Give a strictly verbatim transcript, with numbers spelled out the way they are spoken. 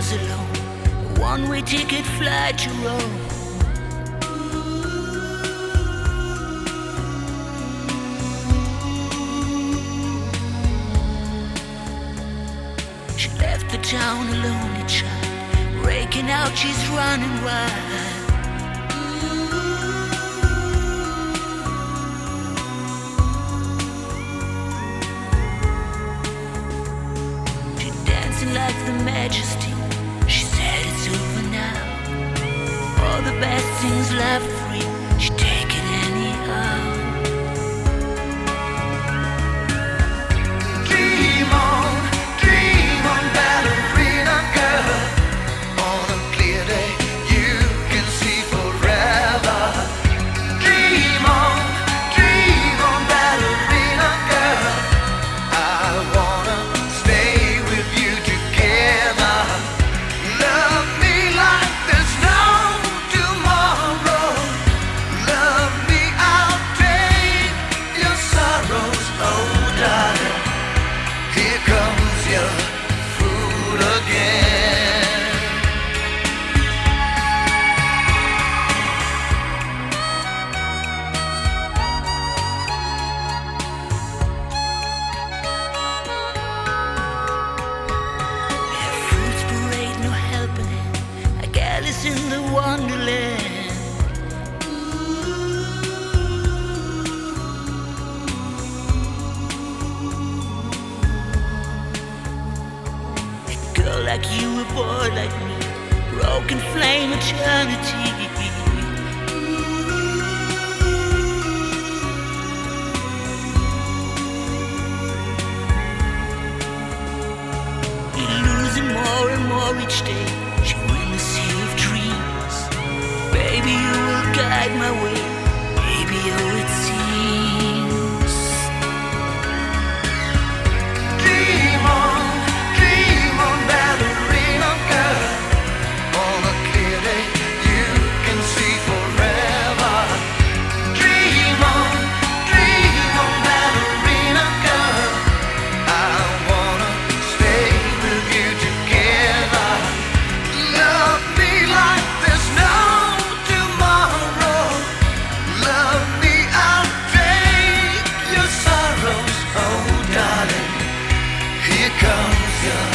was alone, a one-way ticket flight to Rome. She left the town a lonely child, breaking out, she's running wild. Like the majesty, she said it's over now. All the best things left free, she take it anyhow. Dream on, dream on, ballerina girl. On a clear day, you can see forever. Dream on, dream on, ballerina girl. I wanna stay with you. In the wonderland, a girl like you, a boy like me, broken flame eternity. You're losing more and more each day. She will the sea of dreams. Baby, you will guide my way. Baby, oh, it seems. Dream on, dream on, ballerina girl. On a clear day, you can see forever. Dream on, dream on, ballerina girl. I wanna stay with you together. Love me like there's no tomorrow. Love me, I'll take your sorrows. Oh, darling, here comes your